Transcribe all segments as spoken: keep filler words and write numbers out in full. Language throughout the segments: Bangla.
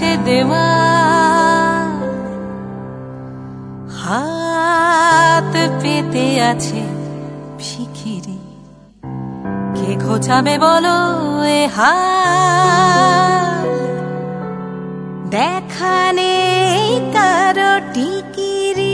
আছে দেওয়াল, হাত পেতে আছে ভিখিরি। কে ঘোচাবে বলো এ হাল, দেখা নেই কারো টিকিরি।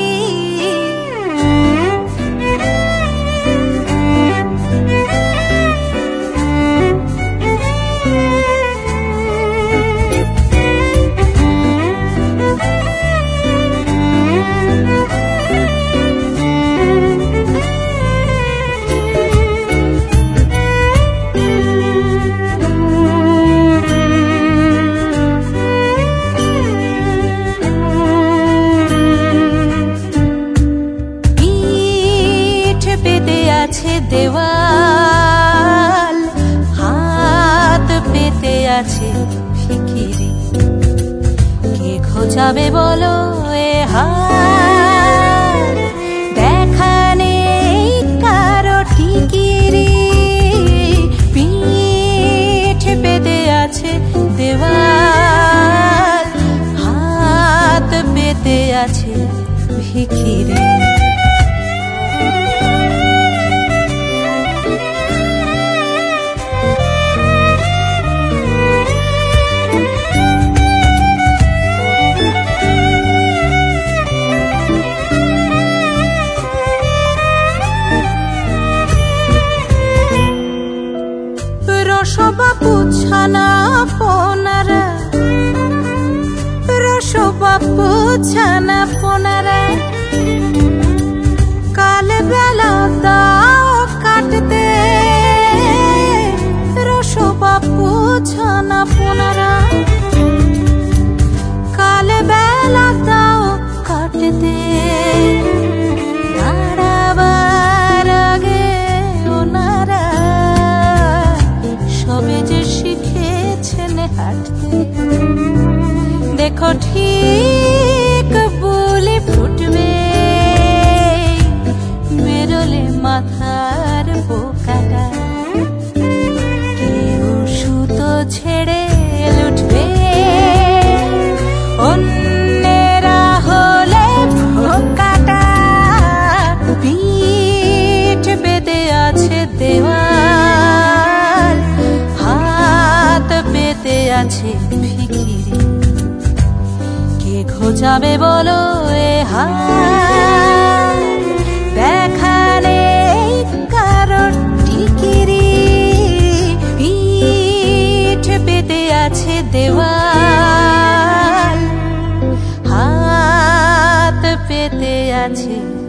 আছে দেওয়াল, হাত পেতে আছে ভিখিরি। কে খোঁজাবে বলো এ হাল, দেখা নেই কারো টিকিরি। পিঠ পেতে আছে দেওয়াল, হাত পেতে আছে ভিখিরি। রসবাবু ছানা পোনারা, রসবাবু ছানা পোনারা, কাল বেলা দাও কাটতে। রসবাবু ছানা পোনারা, কাল বেলা দাও কাটতে। দাঁড়াবার আগে ওনারা সবে যে শিখেছেন হাঁটতে। দেখো ঠিক বুলি ফুটবে, বেরোলে মাথার বোকাটা। কেউ সুতো ছেড়ে লুটবে, অন্যেরা হলে ভোকাটা। পিঠ পেতে আছে দেওয়াল, হাত পেতে আছে ভিখিরি। কে খোঁজাবে বলো এ হাল, দেখা নেই কারো টিকিরি। পিঠ পেতে আছে দেওয়াল, হাত পেতে আছে